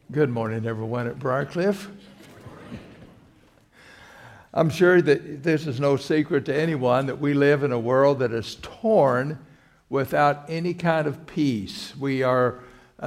Good morning, everyone at Briarcliff. I'm sure that this is no secret to anyone that we live in a world that is torn without any kind of peace. We are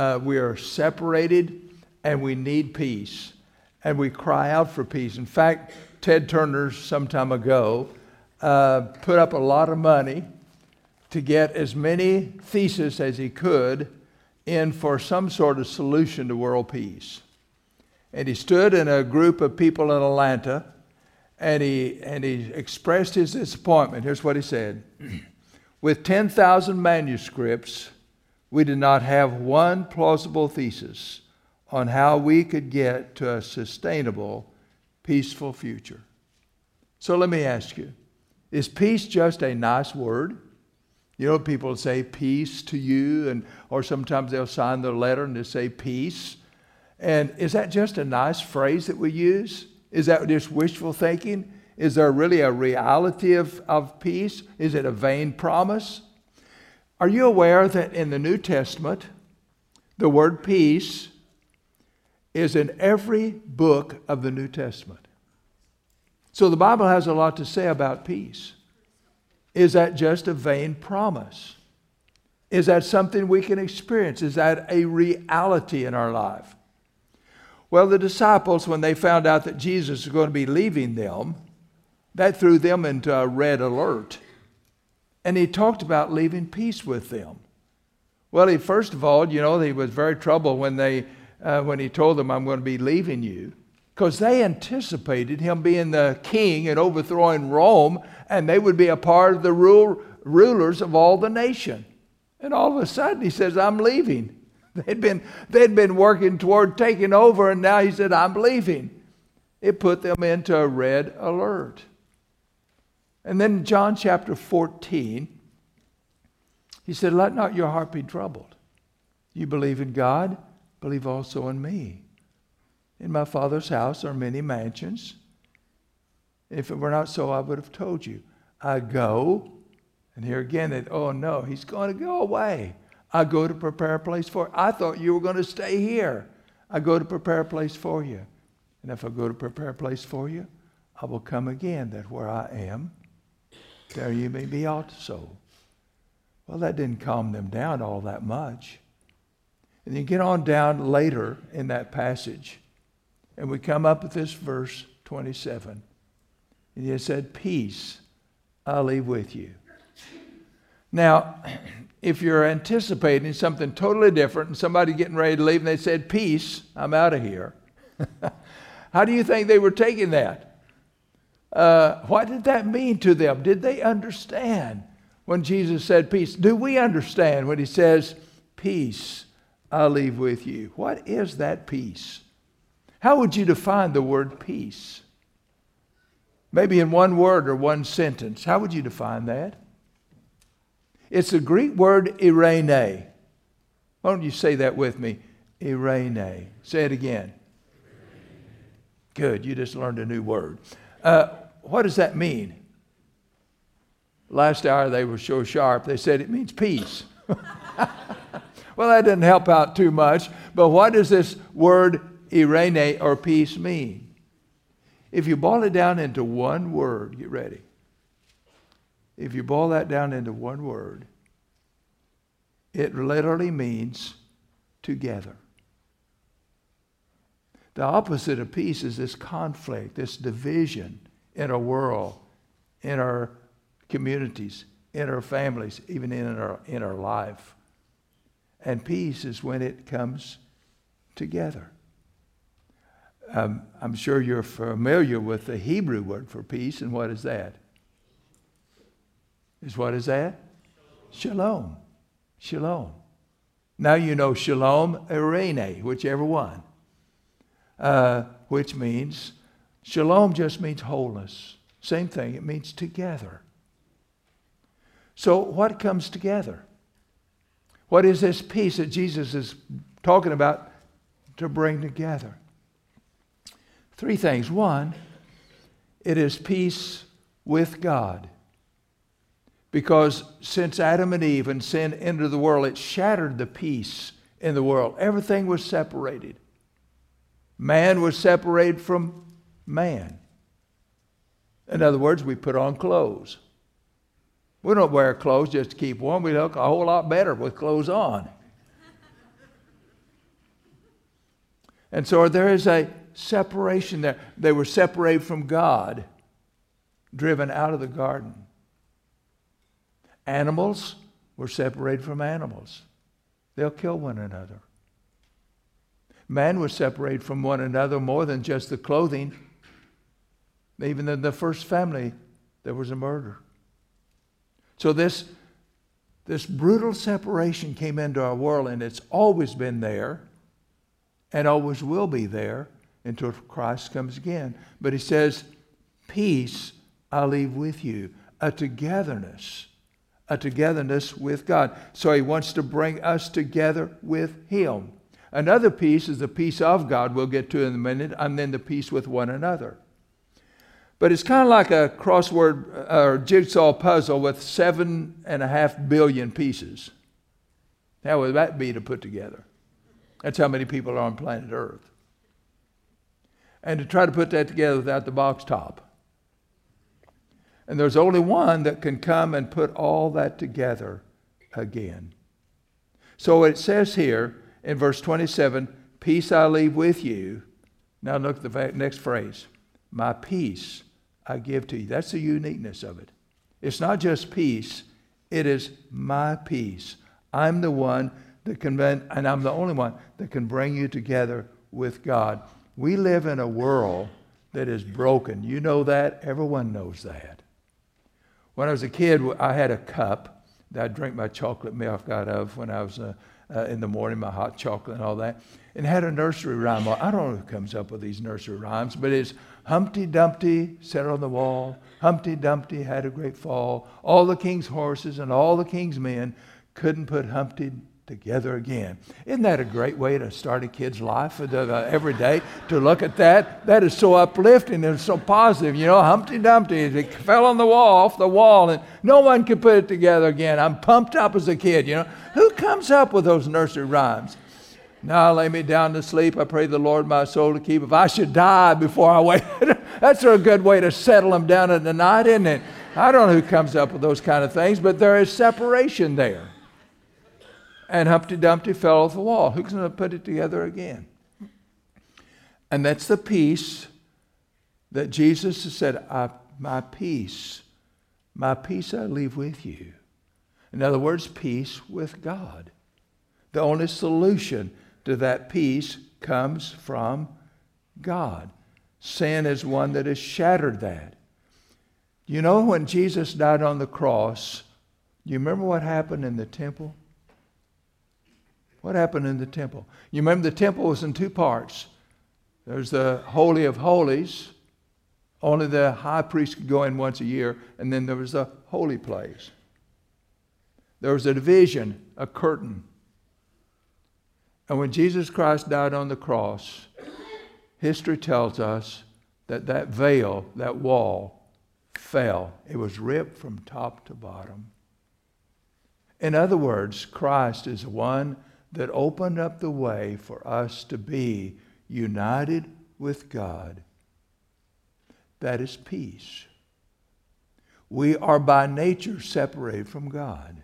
separated, and we need peace, and we cry out for peace. In fact, Ted Turner, some time ago, put up a lot of money to get as many theses as he could in for some sort of solution to world peace. And he stood in a group of people in Atlanta, and he expressed his disappointment. Here's what he said. With 10,000 manuscripts, we did not have one plausible thesis on how we could get to a sustainable, peaceful future. So let me ask you, is peace just a nice word? You know, people say peace to you, or sometimes they'll sign their letter and they say peace. And is that just a nice phrase that we use? Is that just wishful thinking? Is there really a reality of peace? Is it a vain promise? Are you aware that in the New Testament, the word peace is in every book of the New Testament? So the Bible has a lot to say about peace. Is that just a vain promise? Is that something we can experience? Is that a reality in our life? Well, the disciples, when they found out that Jesus was going to be leaving them, that threw them into a red alert. And he talked about leaving peace with them. Well, first of all, he was very troubled when he told them, I'm going to be leaving you. Because they anticipated him being the king and overthrowing Rome, and they would be a part of the rulers of all the nation. And all of a sudden he says, I'm leaving. They'd been working toward taking over, and now he said, I'm leaving. It put them into a red alert. And then John chapter 14, he said, let not your heart be troubled. You believe in God, believe also in me. In my Father's house are many mansions. If it were not so, I would have told you. I go, and here again, oh no, he's going to go away. I go to prepare a place for you. I thought you were going to stay here. I go to prepare a place for you. And if I go to prepare a place for you, I will come again, that where I am, there you may be also. Well, that didn't calm them down all that much. And you get on down later in that passage, and we come up with this verse 27. And he said, peace I'll leave with you. Now, if you're anticipating something totally different and somebody getting ready to leave and they said, peace, I'm out of here. How do you think they were taking that? What did that mean to them? Did they understand when Jesus said peace? Do we understand when he says, peace I'll leave with you? What is that peace? How would you define the word peace? Maybe in one word or one sentence. How would you define that? It's the Greek word eirene. Why don't you say that with me? Eirene. Say it again. Good, you just learned a new word. What does that mean? Last hour they were so sharp, they said it means peace. Well, that didn't help out too much, but what does this word eirene or peace mean? If you boil it down into one word, get ready. If you boil that down into one word, it literally means together. The opposite of peace is this conflict, this division in our world, in our communities, in our families, even in our life. And peace is when it comes together. I'm sure you're familiar with the Hebrew word for peace, and what is that? What is that? Shalom. Shalom. Now you know shalom, eirene, whichever one. Which means, shalom just means wholeness. Same thing, it means together. So what comes together? What is this peace that Jesus is talking about to bring together? Three things. One, it is peace with God. Because since Adam and Eve and sin entered the world, it shattered the peace in the world. Everything was separated. Man was separated from man. In other words, we put on clothes. We don't wear clothes just to keep warm. We look a whole lot better with clothes on. And so there is a separation there. They were separated from God, driven out of the garden. Animals were separated from animals. They'll kill one another. Man was separated from one another more than just the clothing. Even in the first family, there was a murder. So this brutal separation came into our world, and it's always been there and always will be there until Christ comes again. But he says, peace I leave with you, a togetherness with God. So he wants to bring us together with him. Another peace is the peace of God, we'll get to in a minute, and then the peace with one another. But it's kind of like a crossword or jigsaw puzzle with 7.5 billion pieces. How would that be to put together? That's how many people are on planet Earth. And to try to put that together without the box top. And there's only one that can come and put all that together again. So it says here in verse 27, peace I leave with you. Now look at the next phrase. My peace I give to you. That's the uniqueness of it. It's not just peace. It is my peace. I'm the one that can, and I'm the only one that can bring you together with God. We live in a world that is broken. You know that. Everyone knows that. When I was a kid, I had a cup that I'd drink my chocolate milk out of when I was in the morning, my hot chocolate and all that. And it had a nursery rhyme. I don't know who comes up with these nursery rhymes, but it's Humpty Dumpty sat on the wall. Humpty Dumpty had a great fall. All the king's horses and all the king's men couldn't put Humpty together again. Isn't that a great way to start a kid's life every day? To look at that? That is so uplifting and so positive. You know, Humpty Dumpty, it fell on the wall, off the wall, and no one could put it together again. I'm pumped up as a kid, you know. Who comes up with those nursery rhymes? Now I lay me down to sleep. I pray the Lord my soul to keep. If I should die before I wake, that's a good way to settle them down at the night, isn't it? I don't know who comes up with those kind of things, but there is separation there. And Humpty Dumpty fell off the wall. Who's going to put it together again? And that's the peace that Jesus has said, my peace I leave with you. In other words, peace with God. The only solution to that peace comes from God. Sin is one that has shattered that. You know, when Jesus died on the cross, you remember what happened in the temple? What happened in the temple? You remember the temple was in two parts. There's the Holy of Holies. Only the high priest could go in once a year. And then there was the holy place. There was a division, a curtain. And when Jesus Christ died on the cross, history tells us that that veil, that wall, fell. It was ripped from top to bottom. In other words, Christ is the one that opened up the way for us to be united with God. That is peace. We are by nature separated from God.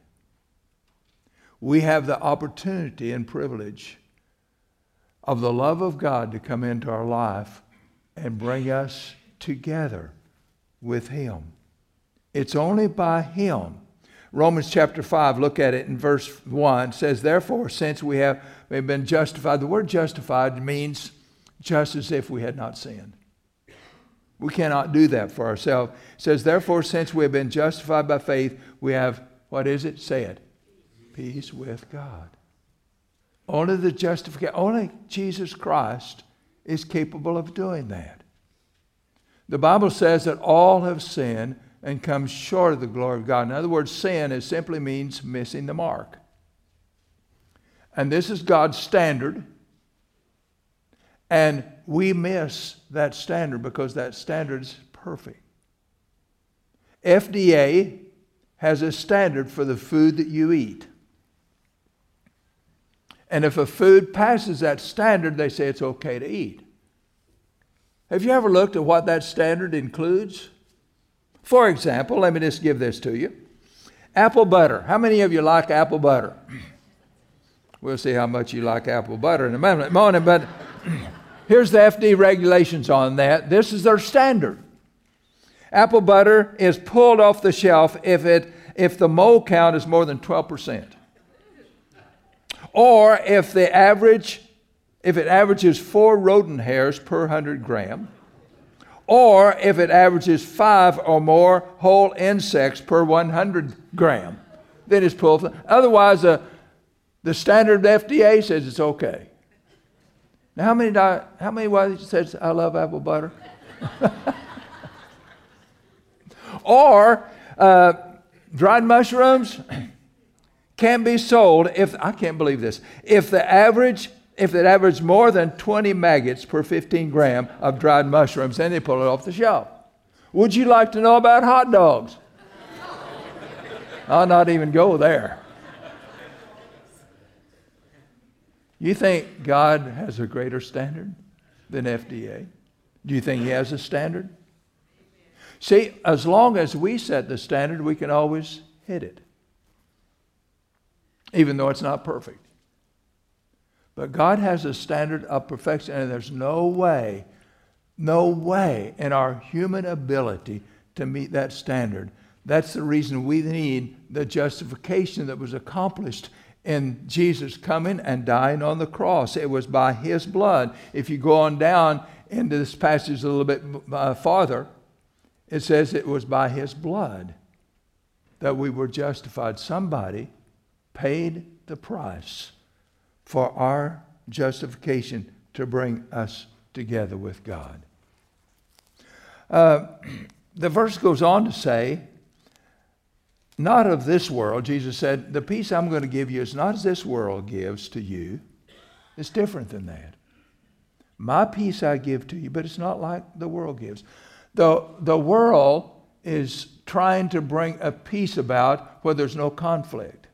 We have the opportunity and privilege of the love of God to come into our life and bring us together with Him. It's only by Him. Romans chapter 5, look at it in verse 1, says, therefore, since we've been justified. The word justified means just as if we had not sinned. We cannot do that for ourselves. It says, therefore, since we have been justified by faith, we have, what is it? Say it. Peace with God. Only Jesus Christ is capable of doing that. The Bible says that all have sinned and come short of the glory of God. In other words, sin simply means missing the mark. And this is God's standard. And we miss that standard because that standard is perfect. FDA has a standard for the food that you eat. And if a food passes that standard, they say it's okay to eat. Have you ever looked at what that standard includes? For example, let me just give this to you. Apple butter. How many of you like apple butter? We'll see how much you like apple butter in a moment, but here's the FDA regulations on that. This is their standard. Apple butter is pulled off the shelf if the mole count is more than 12%. Or if it averages 4 rodent hairs per 100 gram. Or if it averages 5 or more whole insects per 100 gram. Then it's pulled. Otherwise, the standard FDA says it's okay. Now, how many says I love apple butter? Or dried mushrooms can be sold I can't believe this, if it averages more than 20 maggots per 15 gram of dried mushrooms, then they pull it off the shelf. Would you like to know about hot dogs? I'll not even go there. You think God has a greater standard than FDA? Do you think He has a standard? See, as long as we set the standard, we can always hit it, even though it's not perfect. But God has a standard of perfection, and there's no way in our human ability to meet that standard. That's the reason we need the justification that was accomplished in Jesus coming and dying on the cross. It was by His blood. If you go on down into this passage a little bit farther, it says it was by His blood that we were justified. Somebody paid the price for our justification to bring us together with God. The verse goes on to say, not of this world. Jesus said, the peace I'm going to give you is not as this world gives to you. It's different than that. My peace I give to you, but it's not like the world gives. The world is trying to bring a peace about where there's no conflict.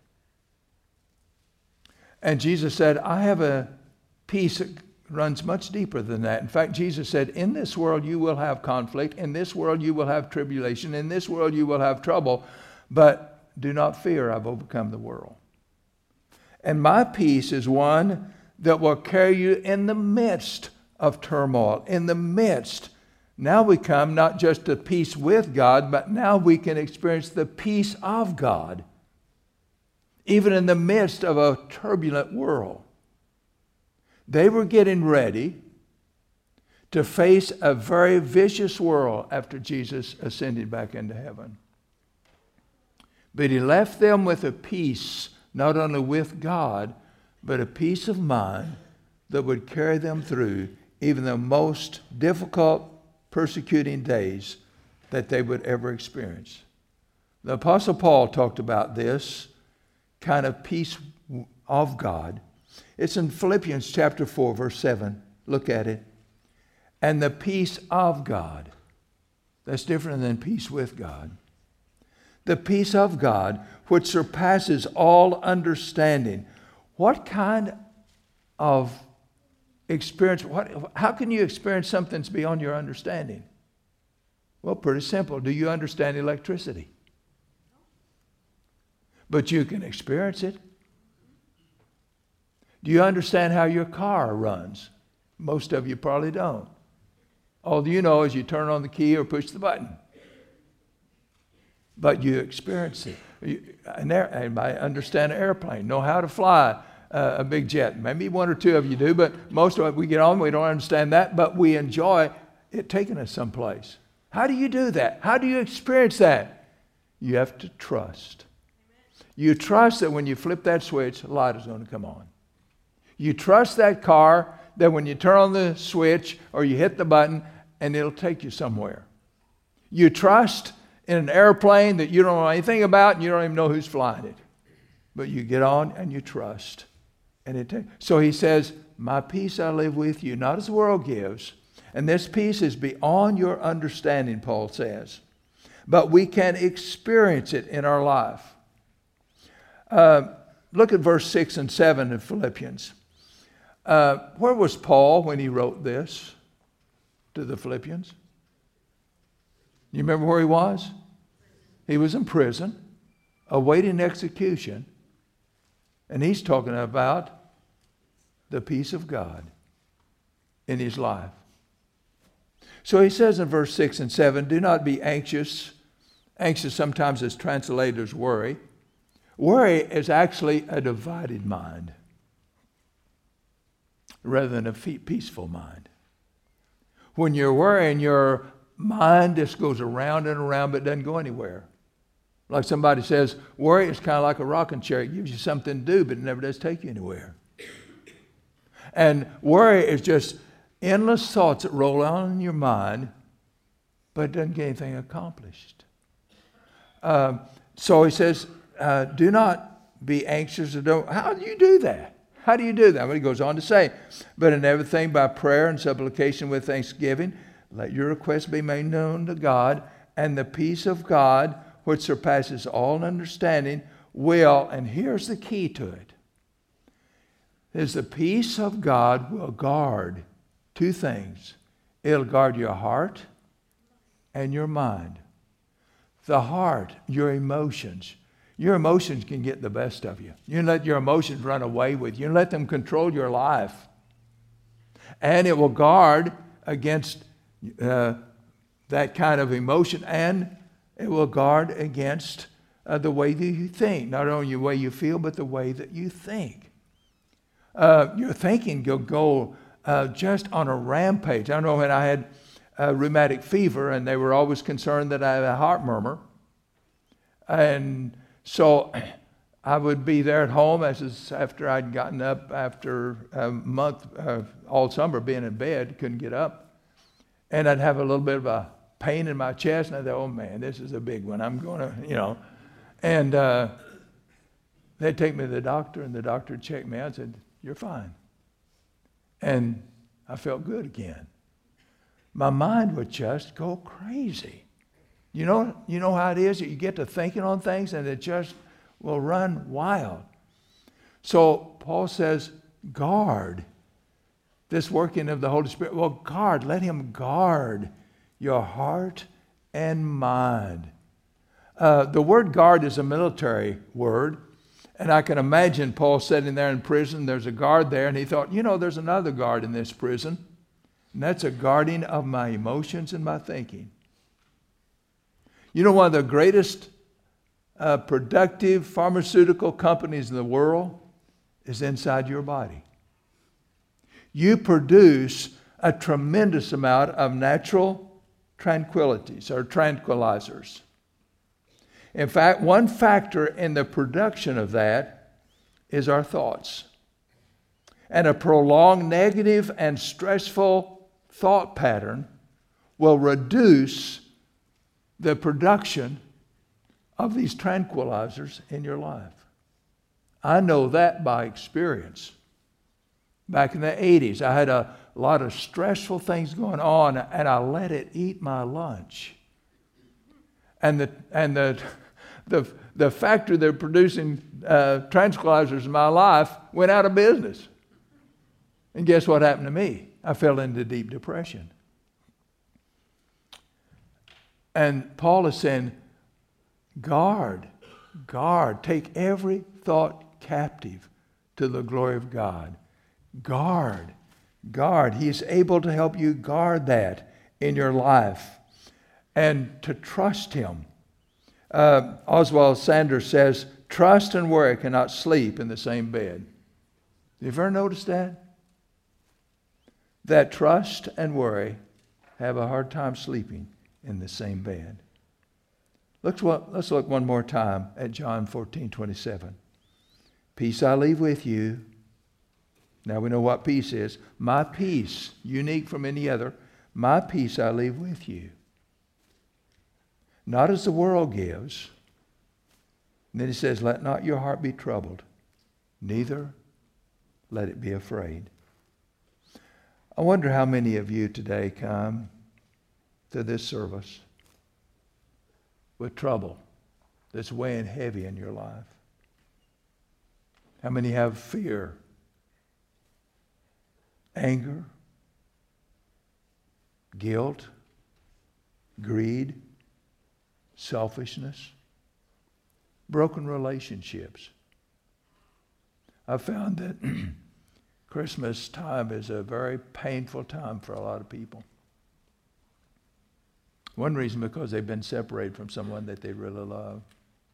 And Jesus said, I have a peace that runs much deeper than that. In fact, Jesus said, in this world you will have conflict. In this world you will have tribulation. In this world you will have trouble. But do not fear, I've overcome the world. And my peace is one that will carry you in the midst of turmoil, in the midst. Now we come not just to peace with God, but now we can experience the peace of God, even in the midst of a turbulent world. They were getting ready to face a very vicious world after Jesus ascended back into heaven. But He left them with a peace, not only with God, but a peace of mind that would carry them through even the most difficult, persecuting days that they would ever experience. The Apostle Paul talked about this kind of peace of God. It's in Philippians chapter 4, verse 7. Look at it. And the peace of God. That's different than peace with God. The peace of God, which surpasses all understanding. What kind of experience, how can you experience something that's beyond your understanding? Well, pretty simple. Do you understand electricity? But you can experience it. Do you understand how your car runs? Most of you probably don't. All you know is you turn on the key or push the button. But you experience it. Anybody understand an airplane, know how to fly a big jet. Maybe one or two of you do, but most of it, we get on, we don't understand that, but we enjoy it taking us someplace. How do you do that? How do you experience that? You have to trust. You trust that when you flip that switch, the light is going to come on. You trust that car that when you turn on the switch or you hit the button, and it'll take you somewhere. You trust in an airplane that you don't know anything about and you don't even know who's flying it. But you get on and you trust. So he says, my peace I live with you, not as the world gives. And this peace is beyond your understanding, Paul says. But we can experience it in our life. Look at verse 6 and 7 of Philippians. Where was Paul when he wrote this? to the Philippians? You remember where he was? He was in prison, awaiting execution. And he's talking about the peace of God in his life. So he says in verse 6 and 7, do not be anxious. Anxious sometimes is translated as worry. Worry is actually a divided mind rather than a peaceful mind. When you're worrying, your mind just goes around and around but doesn't go anywhere. Like somebody says, worry is kind of like a rocking chair. It gives you something to do, but it never does take you anywhere. And worry is just endless thoughts that roll on in your mind, but it doesn't get anything accomplished. So he says, do not be anxious. How do you do that? How do you do that? Well, he goes on to say, but in everything by prayer and supplication with thanksgiving, let your requests be made known to God, and the peace of God, which surpasses all understanding, will, and here's the key to it, is the peace of God will guard two things. It'll guard your heart and your mind. The heart, your emotions. Your emotions can get the best of you. You let your emotions run away with you. You let them control your life. And it will guard against that kind of emotion, and it will guard against the way that you think. Not only the way you feel, but the way that you think. Your thinking will go just on a rampage. I know when I had rheumatic fever, and they were always concerned that I had a heart murmur. And so I would be there at home after I'd gotten up after a month, all summer being in bed, couldn't get up. And I'd have a little bit of a pain in my chest, and I thought, oh man, this is a big one. I'm going to, And they'd take me to the doctor, and the doctor would check me out and said, you're fine. And I felt good again. My mind would just go crazy. You know how it is? You get to thinking on things, and it just will run wild. So Paul says, guard this working of the Holy Spirit. Well, let him guard your heart and mind. The word guard is a military word. And I can imagine Paul sitting there in prison. There's a guard there. And he thought, there's another guard in this prison. And that's a guarding of my emotions and my thinking. One of the greatest productive pharmaceutical companies in the world is inside your body. You produce a tremendous amount of natural tranquilizers. In fact, one factor in the production of that is our thoughts. And a prolonged negative and stressful thought pattern will reduce the production of these tranquilizers in your life. I know that by experience. Back in the 80s, I had a lot of stressful things going on, and I let it eat my lunch. And the factory that producing tranquilizers in my life went out of business. And guess what happened to me? I fell into deep depression. And Paul is saying, guard, take every thought captive to the glory of God. Guard. He is able to help you guard that in your life and to trust him. Oswald Sanders says, trust and worry cannot sleep in the same bed. Have you ever noticed that? That trust and worry have a hard time sleeping in the same bed. Let's look one more time at John 14:27. Peace I leave with you. Now we know what peace is. My peace, unique from any other, my peace I leave with you. Not as the world gives. And then he says, let not your heart be troubled, neither let it be afraid. I wonder how many of you today come to this service with trouble that's weighing heavy in your life. How many have fear, guilt, greed, selfishness, broken relationships. I've found that Christmas time is a very painful time for a lot of people. One reason, because they've been separated from someone that they really love.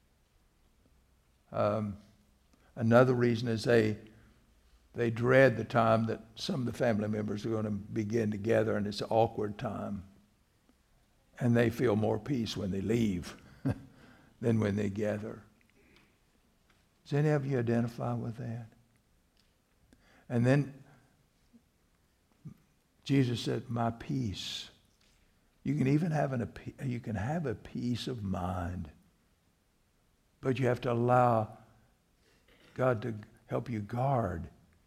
Another reason is they dread the time that some of the family members are going to begin together, and it's an awkward time. And they feel more peace when they leave than when they gather. Does any of you identify with that? And then Jesus said, my peace. You can even have a peace of mind. But you have to allow God to help you guard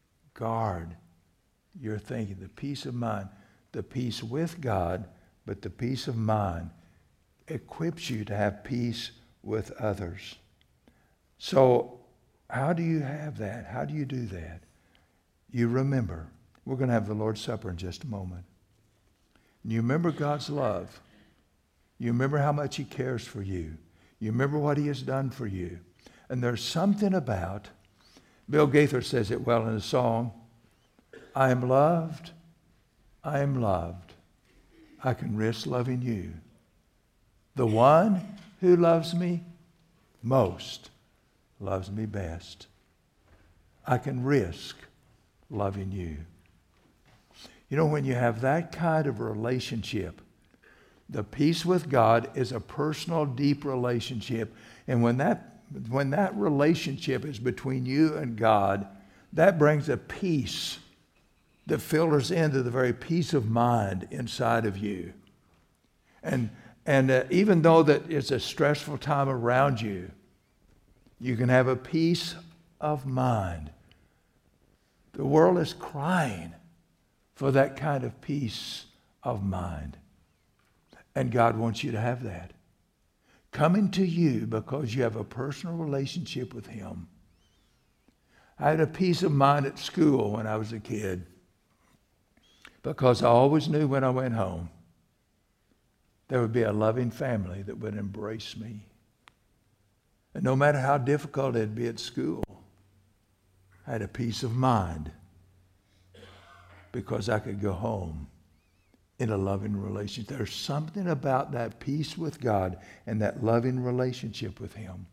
your thinking, the peace of mind, the peace with God, but the peace of mind equips you to have peace with others. So how do you have that? How do you do that? You remember. We're going to have the Lord's Supper in just a moment. And you remember God's love. You remember how much he cares for you. You remember what he has done for you. And there's something about, Bill Gaither says it well in a song, I am loved, I am loved. I can risk loving you. The one who loves me most loves me best. I can risk loving you. You know, when you have that kind of relationship, the peace with God is a personal, deep relationship. And when that relationship is between you and God, that brings a peace that filters into the very peace of mind inside of you. And even though that it's a stressful time around you, you can have a peace of mind. The world is crying for that kind of peace of mind. And God wants you to have that. Coming to you because you have a personal relationship with him. I had a peace of mind at school when I was a kid because I always knew when I went home there would be a loving family that would embrace me. And no matter how difficult it'd be at school, I had a peace of mind because I could go home in a loving relationship. There's something about that peace with God and that loving relationship with him.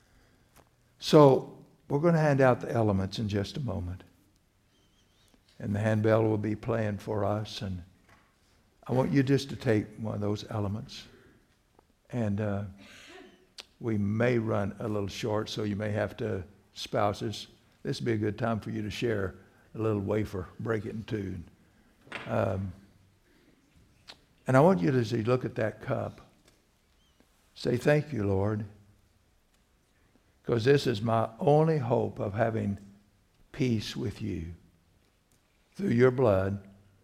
So we're going to hand out the elements in just a moment. And the handbell will be playing for us. And I want you just to take one of those elements. And we may run a little short, so you may have to, spouses, this would be a good time for you to share a little wafer, break it in two. And I want you to, as you look at that cup, say, thank you, Lord, because this is my only hope of having peace with you through your blood,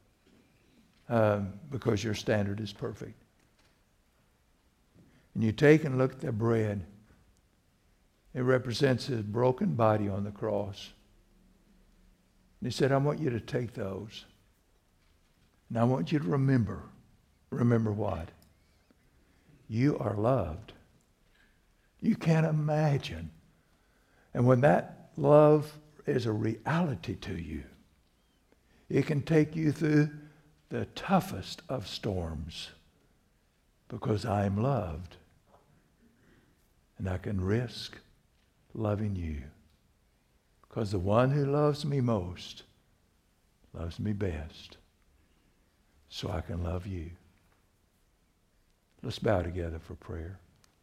because your standard is perfect. And you take and look at the bread. It represents his broken body on the cross. And he said, I want you to take those. And I want you to remember what? You are loved. You can't imagine. And when that love is a reality to you, it can take you through the toughest of storms because I am loved. And I can risk loving you because the one who loves me most loves me best. So I can love you. Let's bow together for prayer.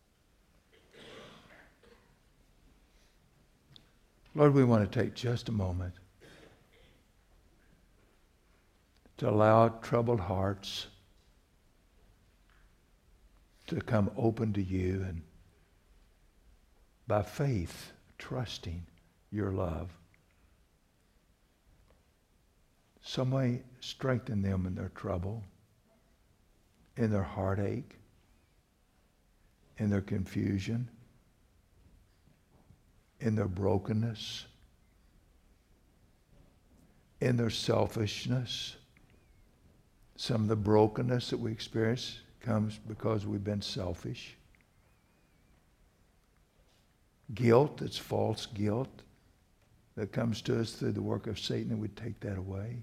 Lord, we want to take just a moment to allow troubled hearts to come open to you and by faith, trusting your love. Some way strengthen them in their trouble, in their heartache, in their confusion, in their brokenness, in their selfishness. Some of the brokenness that we experience comes because we've been selfish. Guilt, that's false guilt, that comes to us through the work of Satan, and we'd take that away.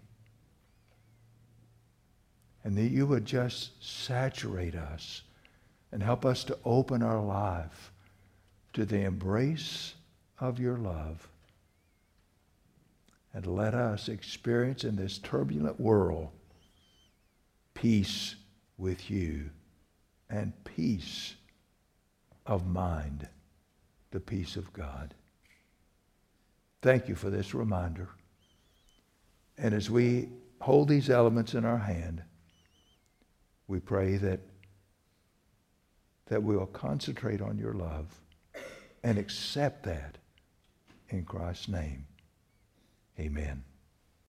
And that you would just saturate us and help us to open our life to the embrace of your love. And let us experience in this turbulent world peace with you and peace of mind, the peace of God. Thank you for this reminder. And as we hold these elements in our hand, we pray that we will concentrate on your love and accept that in Christ's name. Amen.